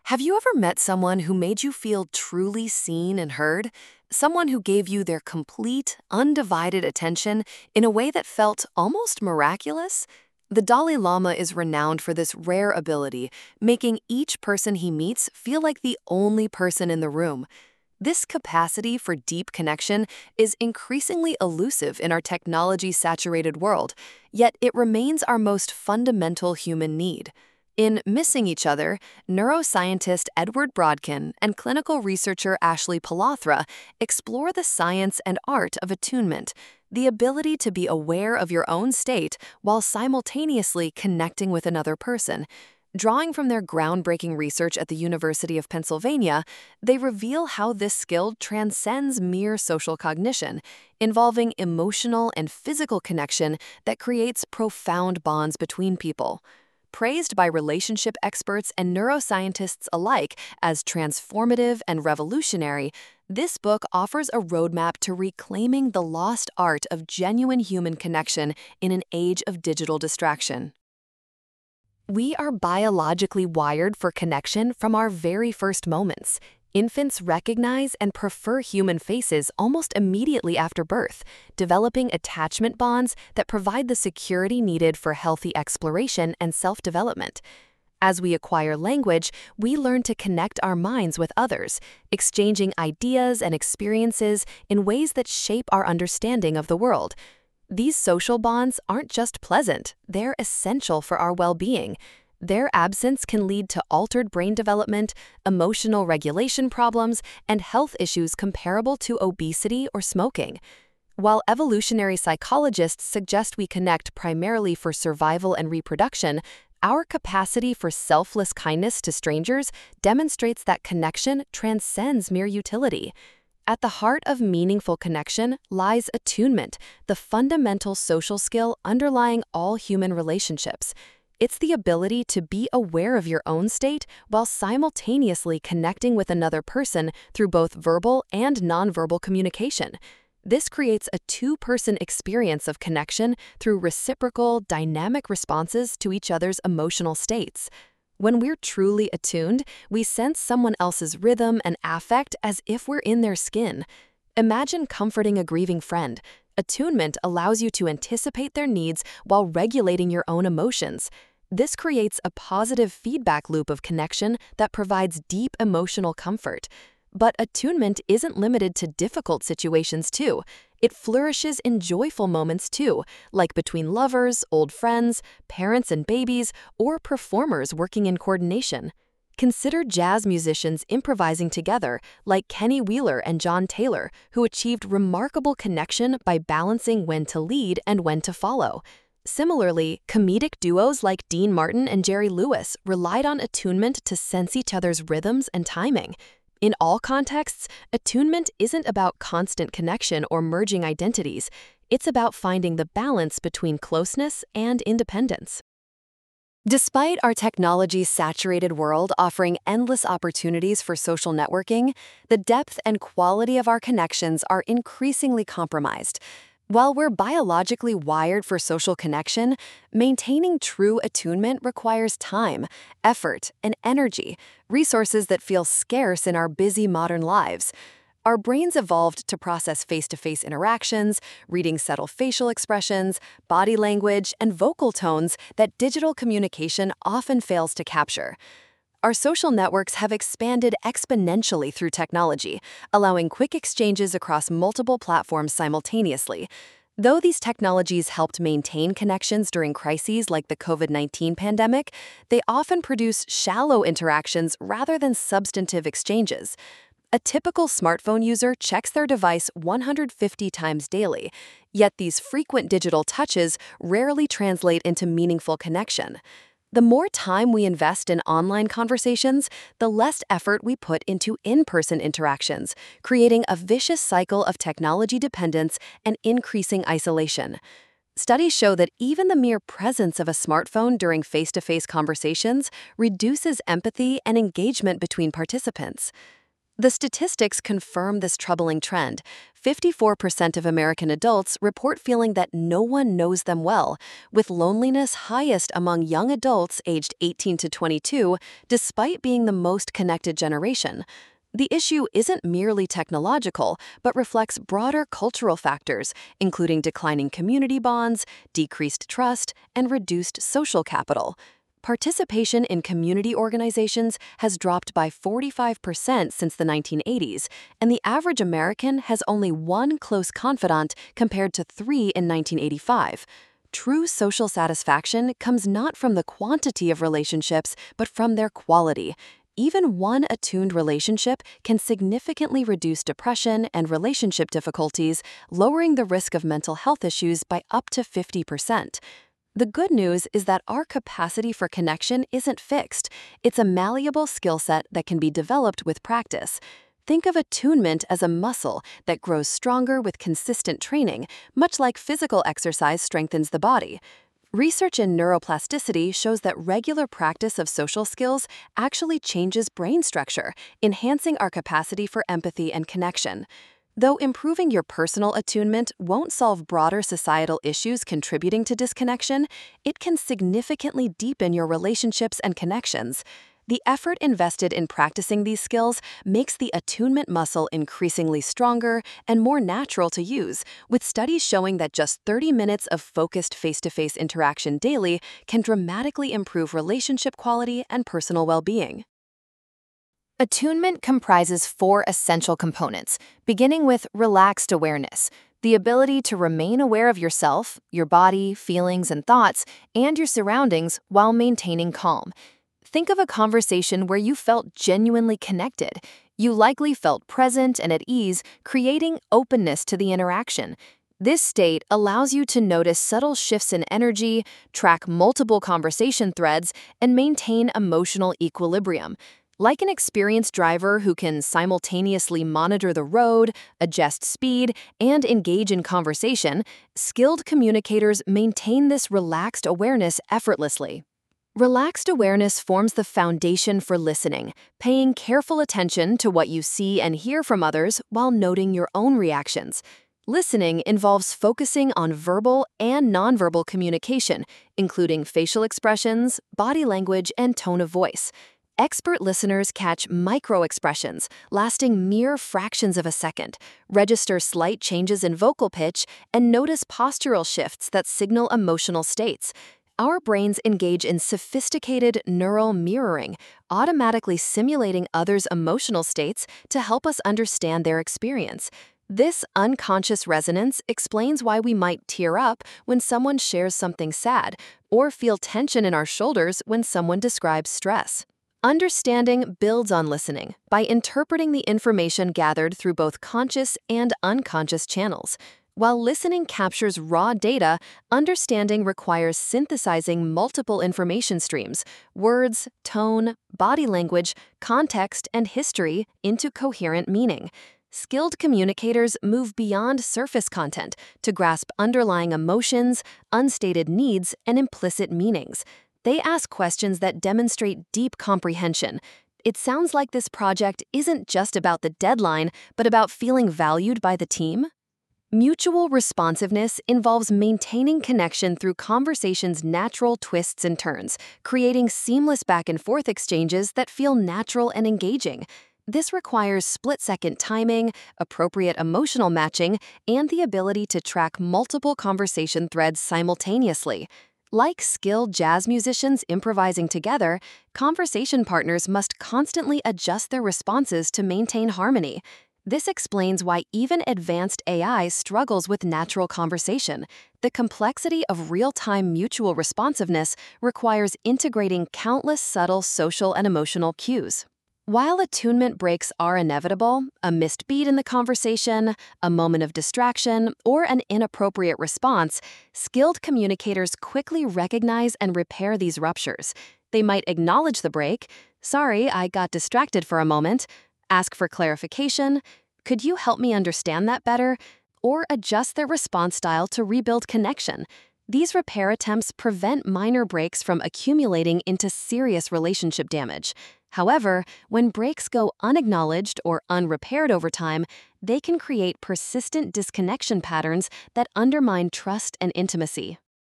Have you ever met someone who made you feel truly seen and heard? Someone who gave you their complete, undivided attention in a way that felt almost miraculous? The Dalai Lama is renowned for this rare ability, making each person he meets feel like the only person in the room. This capacity for deep connection is increasingly elusive in our technology-saturated world, yet it remains our most fundamental human need. In Missing Each Other, neuroscientist Edward Brodkin and clinical researcher Ashley Palathra explore the science and art of attunement, the ability to be aware of your own state while simultaneously connecting with another person. Drawing from their groundbreaking research at the University of Pennsylvania, they reveal how this skill transcends mere social cognition, involving emotional and physical connection that creates profound bonds between people. Praised by relationship experts and neuroscientists alike as transformative and revolutionary, this book offers a roadmap to reclaiming the lost art of genuine human connection in an age of digital distraction. We are biologically wired for connection from our very first moments. Infants recognize and prefer human faces almost immediately after birth, developing attachment bonds that provide the security needed for healthy exploration and self-development. As we acquire language, we learn to connect our minds with others, exchanging ideas and experiences in ways that shape our understanding of the world. These social bonds aren't just pleasant, they're essential for our well-being. Their absence can lead to altered brain development, emotional regulation problems, and health issues comparable to obesity or smoking. While evolutionary psychologists suggest we connect primarily for survival and reproduction, our capacity for selfless kindness to strangers demonstrates that connection transcends mere utility. At the heart of meaningful connection lies attunement, the fundamental social skill underlying all human relationships. It's the ability to be aware of your own state while simultaneously connecting with another person through both verbal and nonverbal communication. This creates a two-person experience of connection through reciprocal, dynamic responses to each other's emotional states. When we're truly attuned, we sense someone else's rhythm and affect as if we're in their skin. Imagine comforting a grieving friend. Attunement allows you to anticipate their needs while regulating your own emotions. This creates a positive feedback loop of connection that provides deep emotional comfort. But attunement isn't limited to difficult situations too. It flourishes in joyful moments too, like between lovers, old friends, parents and babies, or performers working in coordination. Consider jazz musicians improvising together, like Kenny Wheeler and John Taylor, who achieved remarkable connection by balancing when to lead and when to follow. Similarly, comedic duos like Dean Martin and Jerry Lewis relied on attunement to sense each other's rhythms and timing. In all contexts, attunement isn't about constant connection or merging identities. It's about finding the balance between closeness and independence. Despite our technology-saturated world offering endless opportunities for social networking, the depth and quality of our connections are increasingly compromised. While we're biologically wired for social connection, maintaining true attunement requires time, effort, and energy, resources that feel scarce in our busy modern lives. Our brains evolved to process face-to-face interactions, reading subtle facial expressions, body language, and vocal tones that digital communication often fails to capture. Our social networks have expanded exponentially through technology, allowing quick exchanges across multiple platforms simultaneously. Though these technologies helped maintain connections during crises like the COVID-19 pandemic, they often produce shallow interactions rather than substantive exchanges. A typical smartphone user checks their device 150 times daily, yet these frequent digital touches rarely translate into meaningful connection. The more time we invest in online conversations, the less effort we put into in-person interactions, creating a vicious cycle of technology dependence and increasing isolation. Studies show that even the mere presence of a smartphone during face-to-face conversations reduces empathy and engagement between participants. The statistics confirm this troubling trend. 54% of American adults report feeling that no one knows them well, with loneliness highest among young adults aged 18 to 22, despite being the most connected generation. The issue isn't merely technological, but reflects broader cultural factors, including declining community bonds, decreased trust, and reduced social capital. Participation in community organizations has dropped by 45% since the 1980s, and the average American has only one close confidant compared to 3 in 1985. True social satisfaction comes not from the quantity of relationships, but from their quality. Even one attuned relationship can significantly reduce depression and relationship difficulties, lowering the risk of mental health issues by up to 50%. The good news is that our capacity for connection isn't fixed. It's a malleable skill set that can be developed with practice. Think of attunement as a muscle that grows stronger with consistent training, much like physical exercise strengthens the body. Research in neuroplasticity shows that regular practice of social skills actually changes brain structure, enhancing our capacity for empathy and connection. Though improving your personal attunement won't solve broader societal issues contributing to disconnection, it can significantly deepen your relationships and connections. The effort invested in practicing these skills makes the attunement muscle increasingly stronger and more natural to use, with studies showing that just 30 minutes of focused face-to-face interaction daily can dramatically improve relationship quality and personal well-being. Attunement comprises 4 essential components, beginning with relaxed awareness, the ability to remain aware of yourself, your body, feelings, and thoughts, and your surroundings while maintaining calm. Think of a conversation where you felt genuinely connected. You likely felt present and at ease, creating openness to the interaction. This state allows you to notice subtle shifts in energy, track multiple conversation threads, and maintain emotional equilibrium. Like an experienced driver who can simultaneously monitor the road, adjust speed, and engage in conversation, skilled communicators maintain this relaxed awareness effortlessly. Relaxed awareness forms the foundation for listening, paying careful attention to what you see and hear from others while noting your own reactions. Listening involves focusing on verbal and nonverbal communication, including facial expressions, body language, and tone of voice. Expert listeners catch micro-expressions lasting mere fractions of a second, register slight changes in vocal pitch, and notice postural shifts that signal emotional states. Our brains engage in sophisticated neural mirroring, automatically simulating others' emotional states to help us understand their experience. This unconscious resonance explains why we might tear up when someone shares something sad, or feel tension in our shoulders when someone describes stress. Understanding builds on listening by interpreting the information gathered through both conscious and unconscious channels. While listening captures raw data, understanding requires synthesizing multiple information streams, words, tone, body language, context, and history into coherent meaning. Skilled communicators move beyond surface content to grasp underlying emotions, unstated needs, and implicit meanings. They ask questions that demonstrate deep comprehension. It sounds like this project isn't just about the deadline, but about feeling valued by the team. Mutual responsiveness involves maintaining connection through conversation's natural twists and turns, creating seamless back-and-forth exchanges that feel natural and engaging. This requires split-second timing, appropriate emotional matching, and the ability to track multiple conversation threads simultaneously. Like skilled jazz musicians improvising together, conversation partners must constantly adjust their responses to maintain harmony. This explains why even advanced AI struggles with natural conversation. The complexity of real-time mutual responsiveness requires integrating countless subtle social and emotional cues. While attunement breaks are inevitable, a missed beat in the conversation, a moment of distraction, or an inappropriate response, skilled communicators quickly recognize and repair these ruptures. They might acknowledge the break, "Sorry, I got distracted for a moment," ask for clarification, "Could you help me understand that better?" or adjust their response style to rebuild connection. These repair attempts prevent minor breaks from accumulating into serious relationship damage. However, when breaks go unacknowledged or unrepaired over time, they can create persistent disconnection patterns that undermine trust and intimacy.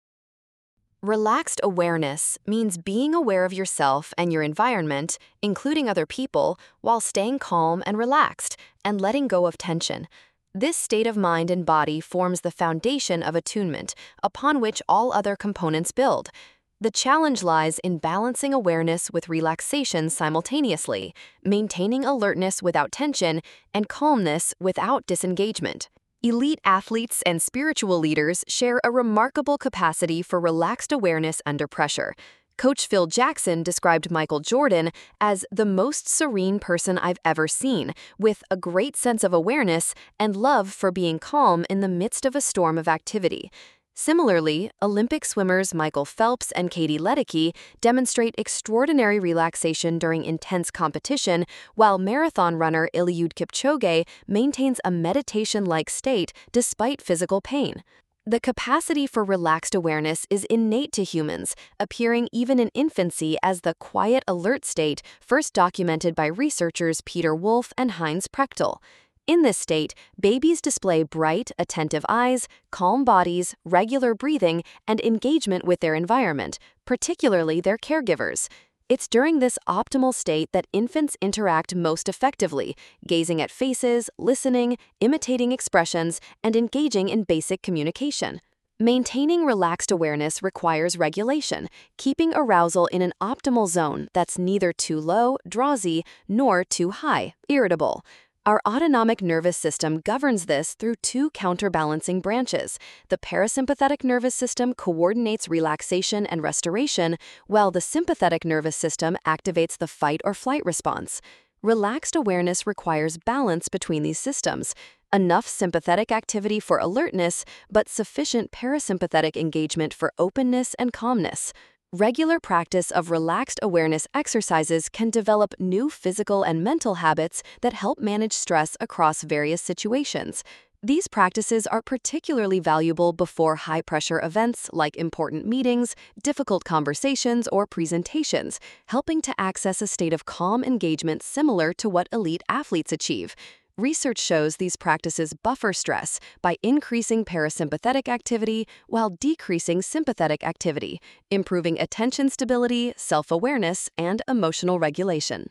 Relaxed awareness means being aware of yourself and your environment, including other people, while staying calm and relaxed and letting go of tension. This state of mind and body forms the foundation of attunement, upon which all other components build. The challenge lies in balancing awareness with relaxation simultaneously, maintaining alertness without tension, and calmness without disengagement. Elite athletes and spiritual leaders share a remarkable capacity for relaxed awareness under pressure. Coach Phil Jackson described Michael Jordan as the most serene person I've ever seen, with a great sense of awareness and love for being calm in the midst of a storm of activity. Similarly, Olympic swimmers Michael Phelps and Katie Ledecky demonstrate extraordinary relaxation during intense competition, while marathon runner Eliud Kipchoge maintains a meditation-like state despite physical pain. The capacity for relaxed awareness is innate to humans, appearing even in infancy as the quiet alert state first documented by researchers Peter Wolf and Heinz Prechtel. In this state, babies display bright, attentive eyes, calm bodies, regular breathing, and engagement with their environment, particularly their caregivers. It's during this optimal state that infants interact most effectively, gazing at faces, listening, imitating expressions, and engaging in basic communication. Maintaining relaxed awareness requires regulation, keeping arousal in an optimal zone that's neither too low, drowsy, nor too high, irritable. Our autonomic nervous system governs this through two counterbalancing branches. The parasympathetic nervous system coordinates relaxation and restoration, while the sympathetic nervous system activates the fight or flight response. Relaxed awareness requires balance between these systems. Enough sympathetic activity for alertness, but sufficient parasympathetic engagement for openness and calmness. Regular practice of relaxed awareness exercises can develop new physical and mental habits that help manage stress across various situations. These practices are particularly valuable before high-pressure events like important meetings, difficult conversations, or presentations, helping to access a state of calm engagement similar to what elite athletes achieve. Research shows these practices buffer stress by increasing parasympathetic activity while decreasing sympathetic activity, improving attention stability, self-awareness, and emotional regulation.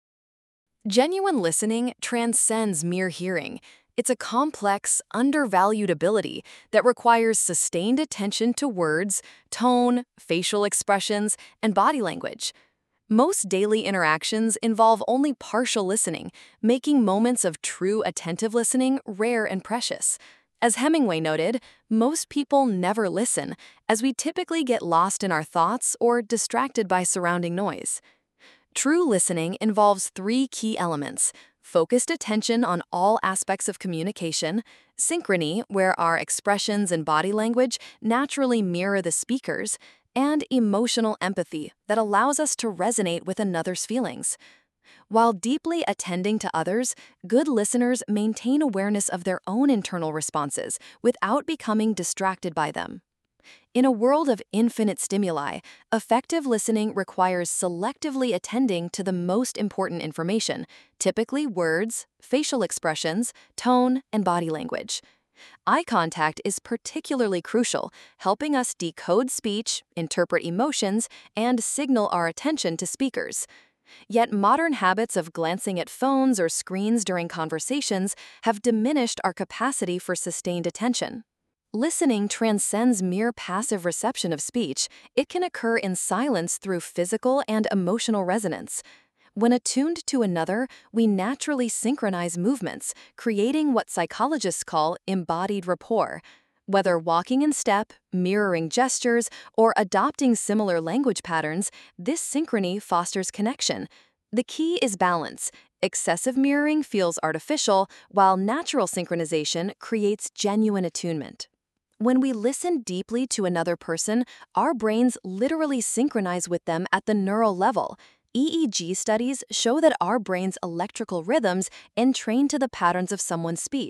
Genuine listening transcends mere hearing. It's a complex, undervalued ability that requires sustained attention to words, tone, facial expressions, and body language. Most daily interactions involve only partial listening, making moments of true attentive listening rare and precious. As Hemingway noted, most people never listen, as we typically get lost in our thoughts or distracted by surrounding noise. True listening involves three key elements: focused attention on all aspects of communication, synchrony, where our expressions and body language naturally mirror the speaker's, and emotional empathy that allows us to resonate with another's feelings. While deeply attending to others, good listeners maintain awareness of their own internal responses without becoming distracted by them. In a world of infinite stimuli, effective listening requires selectively attending to the most important information, typically words, facial expressions, tone, and body language. Eye contact is particularly crucial, helping us decode speech, interpret emotions, and signal our attention to speakers. Yet modern habits of glancing at phones or screens during conversations have diminished our capacity for sustained attention. Listening transcends mere passive reception of speech. It can occur in silence through physical and emotional resonance. When attuned to another, we naturally synchronize movements, creating what psychologists call embodied rapport. Whether walking in step, mirroring gestures, or adopting similar language patterns, this synchrony fosters connection. The key is balance. Excessive mirroring feels artificial, while natural synchronization creates genuine attunement. When we listen deeply to another person, our brains literally synchronize with them at the neural level. EEG studies show that our brain's electrical rhythms entrain to the patterns of someone's speech.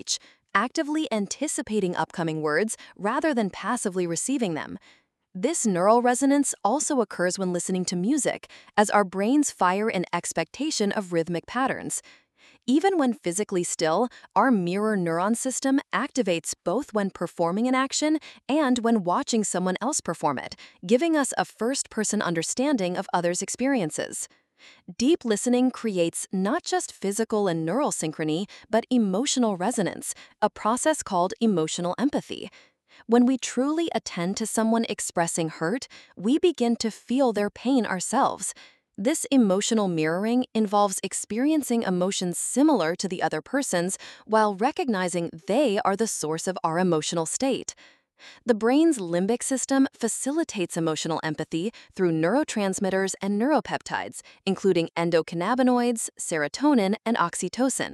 actively anticipating upcoming words rather than passively receiving them. This neural resonance also occurs when listening to music, as our brains fire in expectation of rhythmic patterns. Even when physically still, our mirror neuron system activates both when performing an action and when watching someone else perform it, giving us a first-person understanding of others' experiences. Deep listening creates not just physical and neural synchrony, but emotional resonance, a process called emotional empathy. When we truly attend to someone expressing hurt, we begin to feel their pain ourselves. This emotional mirroring involves experiencing emotions similar to the other person's while recognizing they are the source of our emotional state. The brain's limbic system facilitates emotional empathy through neurotransmitters and neuropeptides, including endocannabinoids, serotonin, and oxytocin.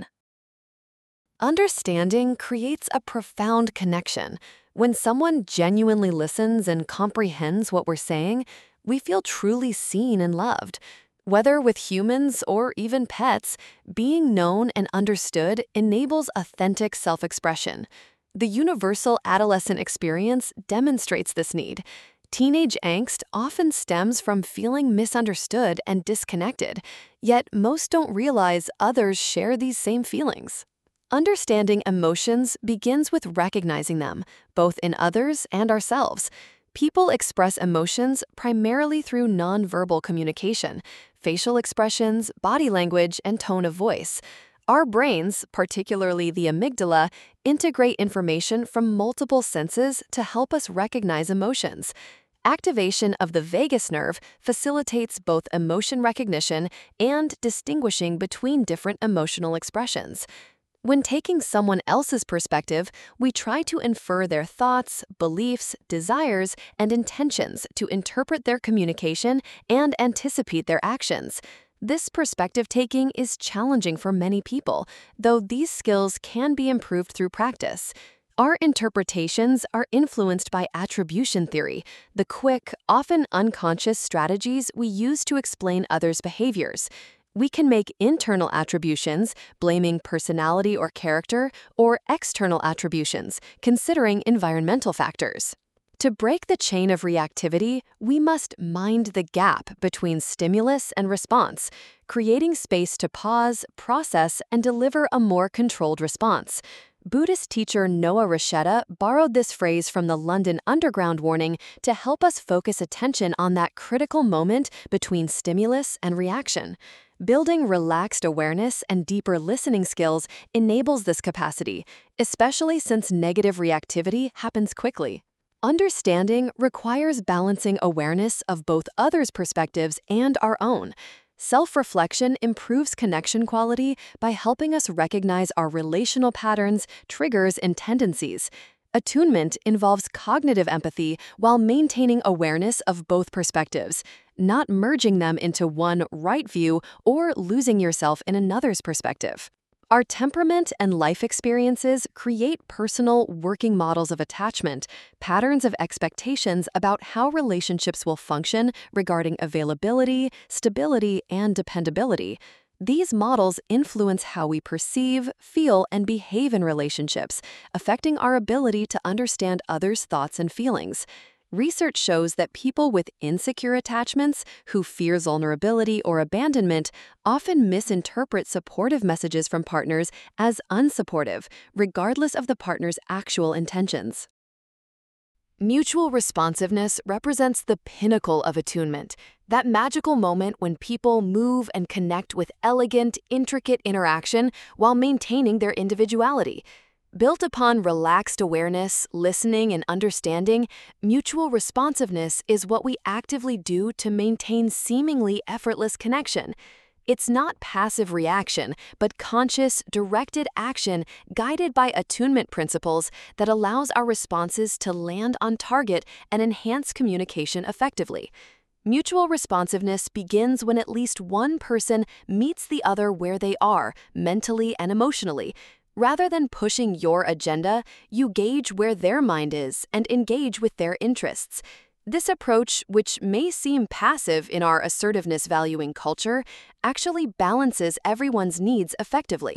Understanding creates a profound connection. When someone genuinely listens and comprehends what we're saying, we feel truly seen and loved. Whether with humans or even pets, being known and understood enables authentic self-expression. The universal adolescent experience demonstrates this need. Teenage angst often stems from feeling misunderstood and disconnected, yet most don't realize others share these same feelings. Understanding emotions begins with recognizing them, both in others and ourselves. People express emotions primarily through nonverbal communication, facial expressions, body language, and tone of voice. Our brains, particularly the amygdala, integrate information from multiple senses to help us recognize emotions. Activation of the vagus nerve facilitates both emotion recognition and distinguishing between different emotional expressions. When taking someone else's perspective, we try to infer their thoughts, beliefs, desires, and intentions to interpret their communication and anticipate their actions. This perspective taking is challenging for many people, though these skills can be improved through practice. Our interpretations are influenced by attribution theory, the quick, often unconscious strategies we use to explain others' behaviors. We can make internal attributions, blaming personality or character, or external attributions, considering environmental factors. To break the chain of reactivity, we must mind the gap between stimulus and response, creating space to pause, process, and deliver a more controlled response. Buddhist teacher Noah Rasheta borrowed this phrase from the London Underground warning to help us focus attention on that critical moment between stimulus and reaction. Building relaxed awareness and deeper listening skills enables this capacity, especially since negative reactivity happens quickly. Understanding requires balancing awareness of both others' perspectives and our own. Self-reflection improves connection quality by helping us recognize our relational patterns, triggers, and tendencies. Attunement involves cognitive empathy while maintaining awareness of both perspectives, not merging them into one right view or losing yourself in another's perspective. Our temperament and life experiences create personal working models of attachment, patterns of expectations about how relationships will function regarding availability, stability, and dependability. These models influence how we perceive, feel, and behave in relationships, affecting our ability to understand others' thoughts and feelings. Research shows that people with insecure attachments who fear vulnerability or abandonment often misinterpret supportive messages from partners as unsupportive, regardless of the partner's actual intentions. Mutual responsiveness represents the pinnacle of attunement, that magical moment when people move and connect with elegant, intricate interaction while maintaining their individuality. Built upon relaxed awareness, listening, and understanding, mutual responsiveness is what we actively do to maintain seemingly effortless connection. It's not passive reaction, but conscious, directed action guided by attunement principles that allows our responses to land on target and enhance communication effectively. Mutual responsiveness begins when at least one person meets the other where they are, mentally and emotionally. Rather than pushing your agenda, you gauge where their mind is and engage with their interests. This approach, which may seem passive in our assertiveness-valuing culture, actually balances everyone's needs effectively.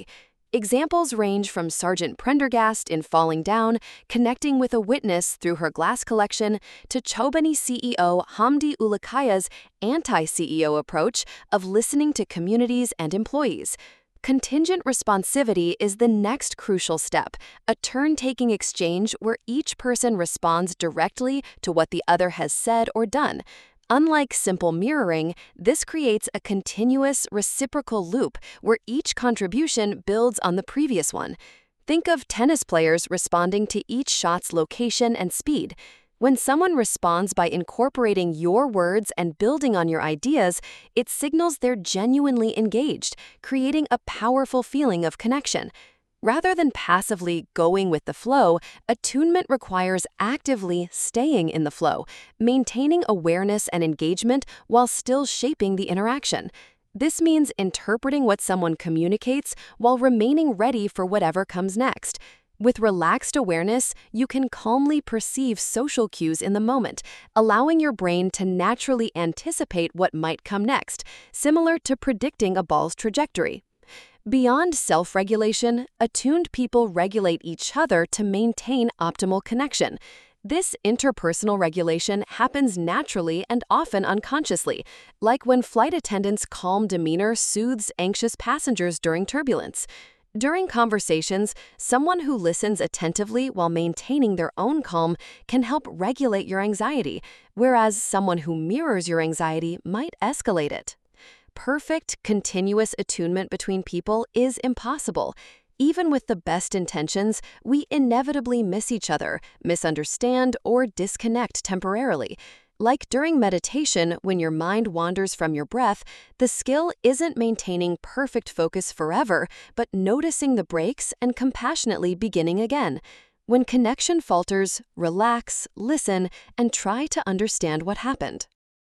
Examples range from Sergeant Prendergast in Falling Down, connecting with a witness through her glass collection, to Chobani CEO Hamdi Ulukay's anti-CEO approach of listening to communities and employees. Contingent responsivity is the next crucial step, a turn-taking exchange where each person responds directly to what the other has said or done. Unlike simple mirroring, this creates a continuous, reciprocal loop where each contribution builds on the previous one. Think of tennis players responding to each shot's location and speed. When someone responds by incorporating your words and building on your ideas, it signals they're genuinely engaged, creating a powerful feeling of connection. Rather than passively going with the flow, attunement requires actively staying in the flow, maintaining awareness and engagement while still shaping the interaction. This means interpreting what someone communicates while remaining ready for whatever comes next. With relaxed awareness, you can calmly perceive social cues in the moment, allowing your brain to naturally anticipate what might come next, similar to predicting a ball's trajectory. Beyond self-regulation, attuned people regulate each other to maintain optimal connection. This interpersonal regulation happens naturally and often unconsciously, like when flight attendants' calm demeanor soothes anxious passengers during turbulence. During conversations, someone who listens attentively while maintaining their own calm can help regulate your anxiety, whereas someone who mirrors your anxiety might escalate it. Perfect, continuous attunement between people is impossible. Even with the best intentions, we inevitably miss each other, misunderstand, or disconnect temporarily. Like during meditation, when your mind wanders from your breath, the skill isn't maintaining perfect focus forever, but noticing the breaks and compassionately beginning again. When connection falters, relax, listen, and try to understand what happened.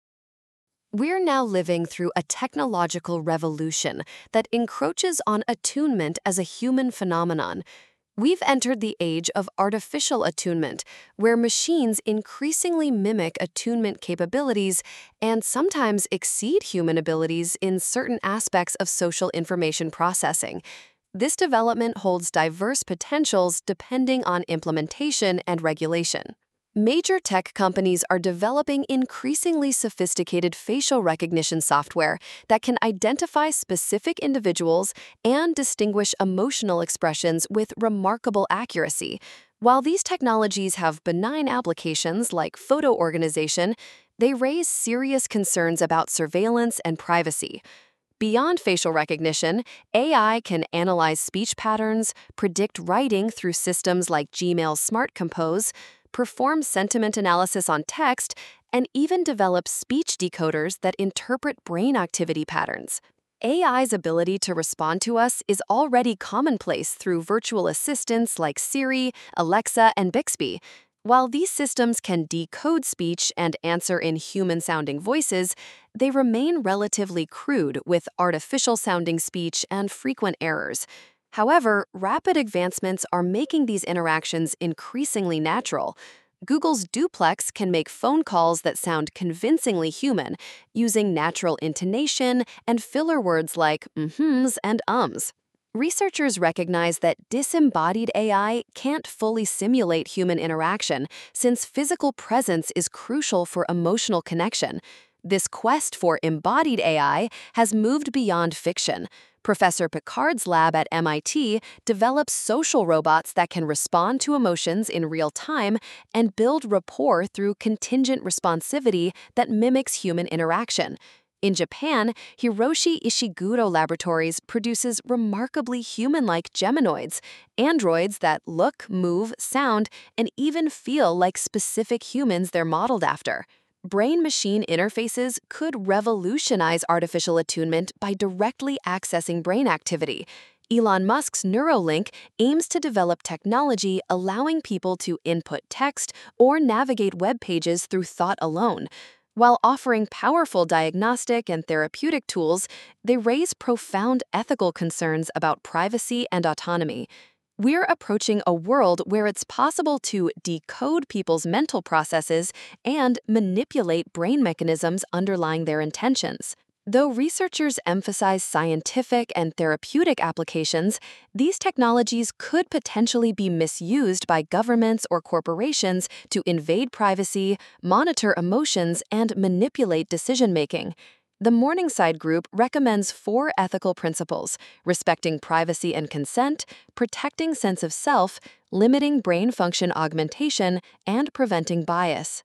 We're now living through a technological revolution that encroaches on attunement as a human phenomenon. We've entered the age of artificial attunement, where machines increasingly mimic attunement capabilities and sometimes exceed human abilities in certain aspects of social information processing. This development holds diverse potentials depending on implementation and regulation. Major tech companies are developing increasingly sophisticated facial recognition software that can identify specific individuals and distinguish emotional expressions with remarkable accuracy. While these technologies have benign applications like photo organization, they raise serious concerns about surveillance and privacy. Beyond facial recognition, AI can analyze speech patterns, predict writing through systems like Gmail's Smart Compose, perform sentiment analysis on text, and even develop speech decoders that interpret brain activity patterns. AI's ability to respond to us is already commonplace through virtual assistants like Siri, Alexa, and Bixby. While these systems can decode speech and answer in human-sounding voices, they remain relatively crude with artificial-sounding speech and frequent errors. However, rapid advancements are making these interactions increasingly natural. Google's Duplex can make phone calls that sound convincingly human, using natural intonation and filler words like mhms and ums. Researchers recognize that disembodied AI can't fully simulate human interaction, since physical presence is crucial for emotional connection. This quest for embodied AI has moved beyond fiction. Professor Picard's lab at MIT develops social robots that can respond to emotions in real time and build rapport through contingent responsivity that mimics human interaction. In Japan, Hiroshi Ishiguro Laboratories produces remarkably human-like Geminoids, androids that look, move, sound, and even feel like specific humans they're modeled after. Brain-machine interfaces could revolutionize artificial attunement by directly accessing brain activity. Elon Musk's Neuralink aims to develop technology allowing people to input text or navigate web pages through thought alone. While offering powerful diagnostic and therapeutic tools, they raise profound ethical concerns about privacy and autonomy. We're approaching a world where it's possible to decode people's mental processes and manipulate brain mechanisms underlying their intentions. Though researchers emphasize scientific and therapeutic applications, these technologies could potentially be misused by governments or corporations to invade privacy, monitor emotions, and manipulate decision making. The Morningside Group recommends four ethical principles: respecting privacy and consent, protecting sense of self, limiting brain function augmentation, and preventing bias.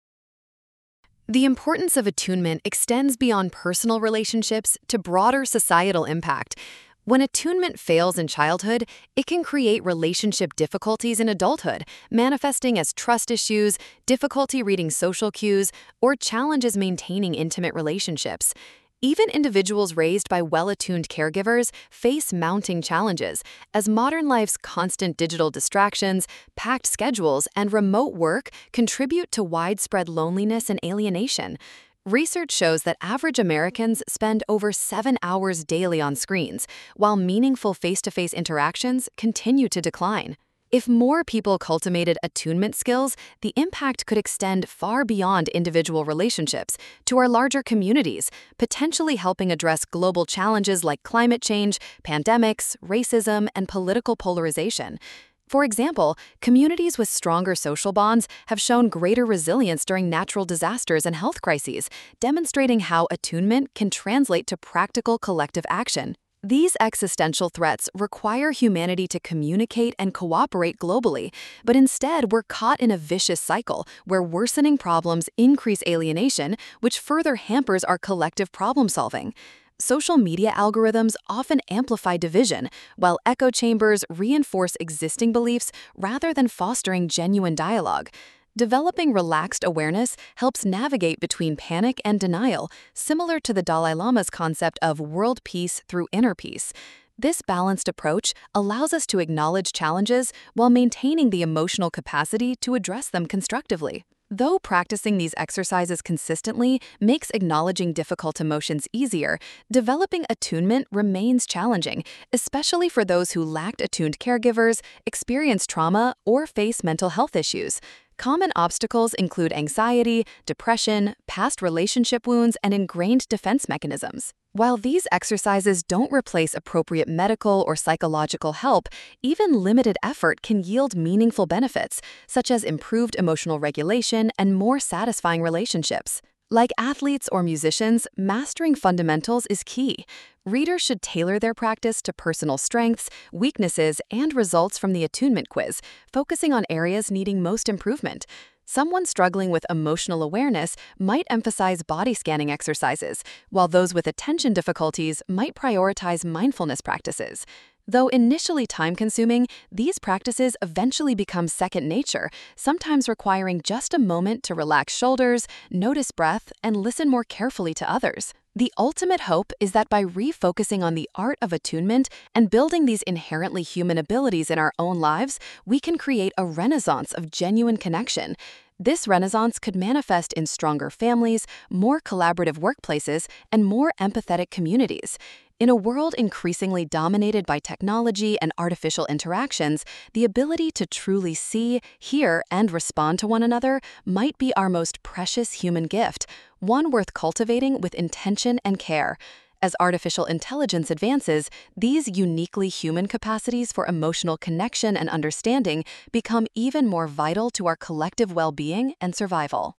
The importance of attunement extends beyond personal relationships to broader societal impact. When attunement fails in childhood, it can create relationship difficulties in adulthood, manifesting as trust issues, difficulty reading social cues, or challenges maintaining intimate relationships. Even individuals raised by well-attuned caregivers face mounting challenges, as modern life's constant digital distractions, packed schedules, and remote work contribute to widespread loneliness and alienation. Research shows that average Americans spend over 7 hours daily on screens, while meaningful face-to-face interactions continue to decline. If more people cultivated attunement skills, the impact could extend far beyond individual relationships to our larger communities, potentially helping address global challenges like climate change, pandemics, racism, and political polarization. For example, communities with stronger social bonds have shown greater resilience during natural disasters and health crises, demonstrating how attunement can translate to practical collective action. These existential threats require humanity to communicate and cooperate globally, but instead we're caught in a vicious cycle where worsening problems increase alienation, which further hampers our collective problem solving. Social media algorithms often amplify division, while echo chambers reinforce existing beliefs rather than fostering genuine dialogue. Developing relaxed awareness helps navigate between panic and denial, similar to the Dalai Lama's concept of world peace through inner peace. This balanced approach allows us to acknowledge challenges while maintaining the emotional capacity to address them constructively. Though practicing these exercises consistently makes acknowledging difficult emotions easier, developing attunement remains challenging, especially for those who lacked attuned caregivers, experience trauma, or face mental health issues. Common obstacles include anxiety, depression, past relationship wounds, and ingrained defense mechanisms. While these exercises don't replace appropriate medical or psychological help, even limited effort can yield meaningful benefits, such as improved emotional regulation and more satisfying relationships. Like athletes or musicians, mastering fundamentals is key. Readers should tailor their practice to personal strengths, weaknesses, and results from the attunement quiz, focusing on areas needing most improvement. Someone struggling with emotional awareness might emphasize body scanning exercises, while those with attention difficulties might prioritize mindfulness practices. Though initially time-consuming, these practices eventually become second nature, sometimes requiring just a moment to relax shoulders, notice breath, and listen more carefully to others. The ultimate hope is that by refocusing on the art of attunement and building these inherently human abilities in our own lives, we can create a renaissance of genuine connection. This renaissance could manifest in stronger families, more collaborative workplaces, and more empathetic communities. In a world increasingly dominated by technology and artificial interactions, the ability to truly see, hear, and respond to one another might be our most precious human gift, one worth cultivating with intention and care. As artificial intelligence advances, these uniquely human capacities for emotional connection and understanding become even more vital to our collective well-being and survival.